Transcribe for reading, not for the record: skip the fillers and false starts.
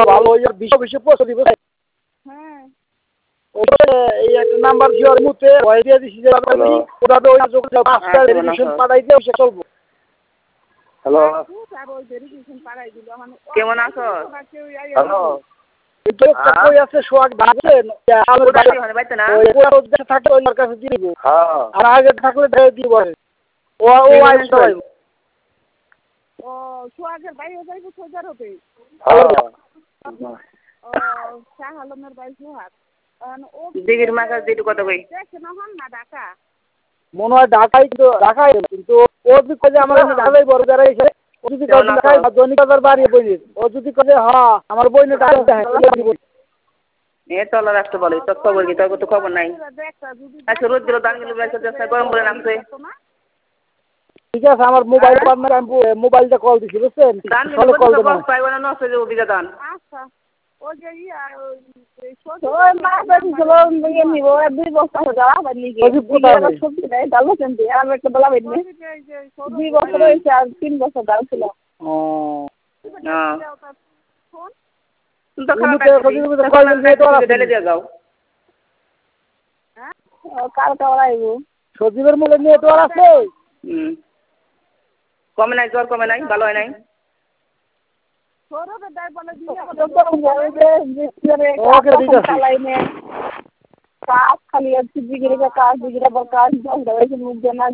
ভালো ওই বিশ্ব বিশ্ব পৌঁছে দিব। হ্যাঁ এই একটা নাম্বার জিওর মুতে ভয় দিয়ে দিছি যে ওটা তো ওই যোগ 5টা ভেরিফিকেশন পাঠাই দিয়ে সে চলবো। হ্যালো আর ওই ভেরিফিকেশন পাঠাই দিল মানে কেমন আছো? হ্যালো কিন্তু কই আছে সোয়াগ ভাবছেন আমার বাড়ি হয় বাইতে না? ওই পুরো উদ্দেশ্য থাকে ওই কাছে দিয়ে দিব। হ্যাঁ আর আগে থাকলে দিয়ে দিব। ও আইস সবাই ও সোয়াগের বাইরে যাইবো সোজার হবে। হ্যাঁ ও শাহ আলমের বাইরে সোহাগ ও দিগির মাকা দিটু কত কই? দেখে না হন না ঢাকা মনে হয় ঢাকায় কিন্তু ও যদি কয়ে আমার কাছে ঢাকায় বড় যারা এসে ও যদি কয়ে ঢাকায় জনিকাদার বাড়ি বইনি ও যদি কয়ে হ্যাঁ আমার বইনে ঢাকায় দেখে এ তলা রাখতে বলে তোর খবর কি? তোর তো খবর নাই। আচ্ছা রোদ দিল দান গেল বেশ গরম বলে নামছে। ঠিক আছে আমার মোবাইল পার্টনার আমি মোবাইলটা কল দিছি বুঝছেন দান তাহলে কল গেল দেন বস পাইব না নষ্ট হয়ে যাবে বিঘা দান। আচ্ছা ও যে ওই মাছ দিছিল নিয়ে নিব 2 বস্তা যাওয়া বানি গিয়ে সবজি নাই ডাল কেনতে আর একটা বলা হইনি 2 বছর হইছে আর 3 বছর ডাল ছিল। ও হ্যাঁ তুমি তো খারাপ ঢেলে দিয়ে যাও। হ্যাঁ কালকে আইব সজীবের মূলে নিয়ে তো আর আছে। কমে নাই জ্বর কমে নাই ভালো হয় নাই। সরবে দাই বলে দিয়ে ওকে ঠিক আছে কাজ খালি আছে বিগড়ে কাজ বিগড়ে কাজ মুখ দেনা